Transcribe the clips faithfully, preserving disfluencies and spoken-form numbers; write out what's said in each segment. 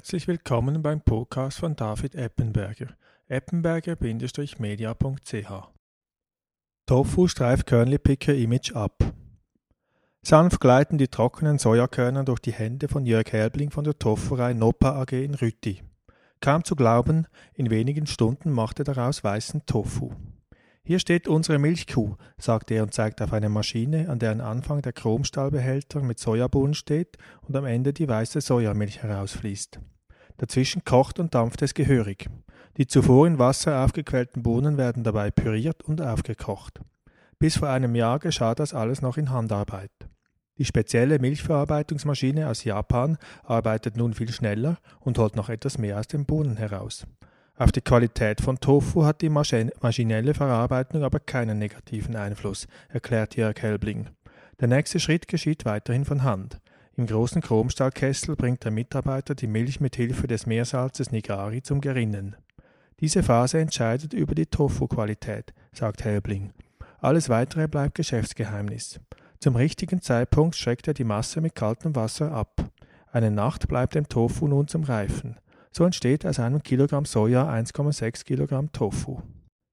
Herzlich willkommen beim Podcast von David Eppenberger, eppenberger-media punkt c h. Tofu streift Körnli-Picker-Image ab. Sanft gleiten die trockenen Sojakörner durch die Hände von Jörg Helbling von der Tofu-Reihe Noppa A G in Rütti. Kaum zu glauben, in wenigen Stunden macht er daraus weißen Tofu. Hier steht unsere Milchkuh, sagt er und zeigt auf eine Maschine, an deren Anfang der Chromstahlbehälter mit Sojabohnen steht und am Ende die weiße Sojamilch herausfließt. Dazwischen kocht und dampft es gehörig. Die zuvor in Wasser aufgequellten Bohnen werden dabei püriert und aufgekocht. Bis vor einem Jahr geschah das alles noch in Handarbeit. Die spezielle Milchverarbeitungsmaschine aus Japan arbeitet nun viel schneller und holt noch etwas mehr aus den Bohnen heraus. Auf die Qualität von Tofu hat die maschinelle Verarbeitung aber keinen negativen Einfluss, erklärt Jörg Helbling. Der nächste Schritt geschieht weiterhin von Hand. Im großen Chromstahlkessel bringt der Mitarbeiter die Milch mit Hilfe des Meersalzes Nigari zum Gerinnen. Diese Phase entscheidet über die Tofu-Qualität, sagt Helbling. Alles Weitere bleibt Geschäftsgeheimnis. Zum richtigen Zeitpunkt schreckt er die Masse mit kaltem Wasser ab. Eine Nacht bleibt dem Tofu nun zum Reifen. So entsteht aus einem Kilogramm Soja eins Komma sechs Kilogramm Tofu.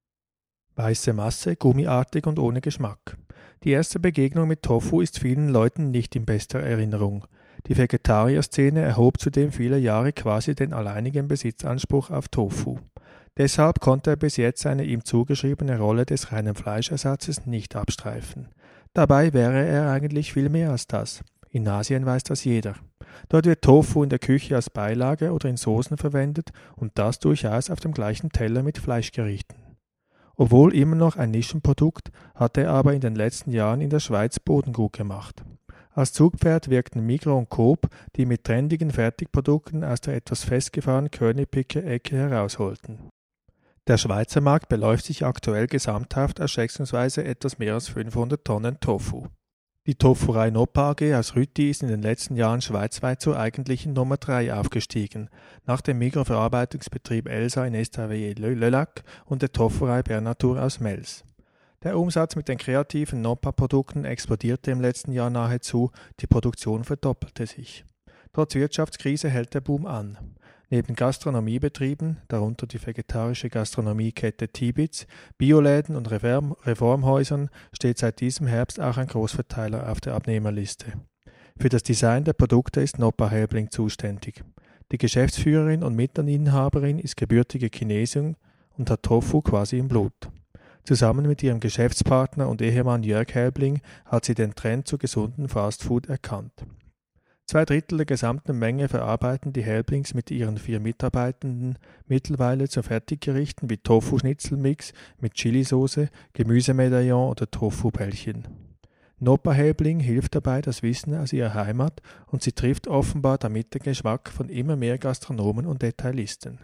Weiße Masse, gummiartig und ohne Geschmack. Die erste Begegnung mit Tofu ist vielen Leuten nicht in bester Erinnerung. Die Vegetarier-Szene erhob zudem viele Jahre quasi den alleinigen Besitzanspruch auf Tofu. Deshalb konnte er bis jetzt seine ihm zugeschriebene Rolle des reinen Fleischersatzes nicht abstreifen. Dabei wäre er eigentlich viel mehr als das. In Asien weiß das jeder. Dort wird Tofu in der Küche als Beilage oder in Soßen verwendet und das durchaus auf dem gleichen Teller mit Fleischgerichten. Obwohl immer noch ein Nischenprodukt, hat er aber in den letzten Jahren in der Schweiz Boden gut gemacht. Als Zugpferd wirkten Migros und Coop, die mit trendigen Fertigprodukten aus der etwas festgefahrenen Körnli-Picker-Ecke herausholten. Der Schweizer Markt beläuft sich aktuell gesamthaft auf schätzungsweise etwas mehr als fünfhundert Tonnen Tofu. Die Tofu-Reihe Noppa A G aus Rütti ist in den letzten Jahren schweizweit zur eigentlichen Nummer drei aufgestiegen, nach dem Mikroverarbeitungsbetrieb Elsa in Estavayer-le-Lac und der Tofu-Reihe Bernatur aus Mels. Der Umsatz mit den kreativen Noppa-Produkten explodierte im letzten Jahr nahezu, die Produktion verdoppelte sich. Trotz Wirtschaftskrise hält der Boom an. Neben Gastronomiebetrieben, darunter die vegetarische Gastronomiekette Tibitz, Bioläden und Reform- Reformhäusern, steht seit diesem Herbst auch ein Großverteiler auf der Abnehmerliste. Für das Design der Produkte ist Noppa Helbling zuständig. Die Geschäftsführerin und Mitinhaberin ist gebürtige Chinesin und hat Tofu quasi im Blut. Zusammen mit ihrem Geschäftspartner und Ehemann Jörg Helbling hat sie den Trend zu gesunden Fastfood erkannt. Zwei Drittel der gesamten Menge verarbeiten die Helblings mit ihren vier Mitarbeitenden mittlerweile zu Fertiggerichten wie Tofu-Schnitzelmix mit Chilisauce, Gemüsemedaillon oder Tofu-Bällchen. Noppa Helbling hilft dabei das Wissen aus ihrer Heimat und sie trifft offenbar damit den Geschmack von immer mehr Gastronomen und Detailisten.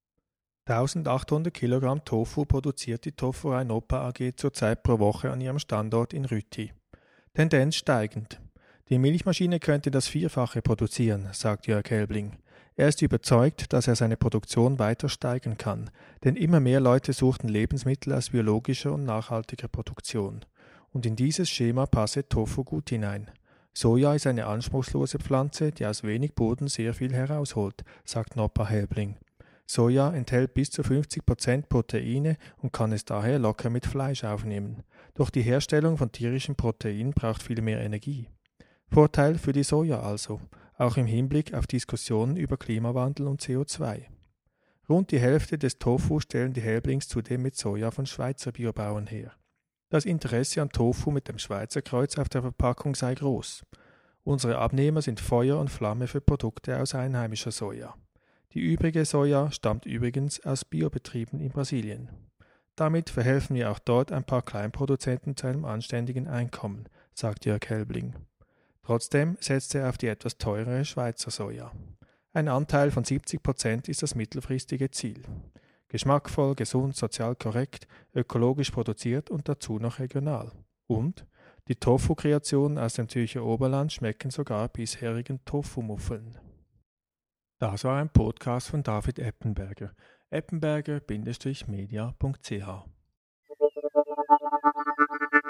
eintausendachthundert Kilogramm Tofu produziert die Tofu-Reihe Noppa A G zurzeit pro Woche an ihrem Standort in Rütti. Tendenz steigend. Die Milchmaschine könnte das Vierfache produzieren, sagt Jörg Helbling. Er ist überzeugt, dass er seine Produktion weiter steigern kann, denn immer mehr Leute suchten Lebensmittel aus biologischer und nachhaltiger Produktion. Und in dieses Schema passe Tofu gut hinein. Soja ist eine anspruchslose Pflanze, die aus wenig Boden sehr viel herausholt, sagt Noppa Helbling. Soja enthält bis zu fünfzig Prozent Proteine und kann es daher locker mit Fleisch aufnehmen. Doch die Herstellung von tierischem Protein braucht viel mehr Energie. Vorteil für die Soja also, auch im Hinblick auf Diskussionen über Klimawandel und C O zwei. Rund die Hälfte des Tofu stellen die Helblings zudem mit Soja von Schweizer Biobauern her. Das Interesse an Tofu mit dem Schweizer Kreuz auf der Verpackung sei groß. Unsere Abnehmer sind Feuer und Flamme für Produkte aus einheimischer Soja. Die übrige Soja stammt übrigens aus Biobetrieben in Brasilien. Damit verhelfen wir auch dort ein paar Kleinproduzenten zu einem anständigen Einkommen, sagt Jörg Helbling. Trotzdem setzt er auf die etwas teurere Schweizer Soja. Ein Anteil von siebzig Prozent ist das mittelfristige Ziel. Geschmackvoll, gesund, sozial korrekt, ökologisch produziert und dazu noch regional. Und die Tofu-Kreationen aus dem Zürcher Oberland schmecken sogar bisherigen Tofu-Muffeln. Das war ein Podcast von David Eppenberger, eppenberger Bindestrich media punkt c h.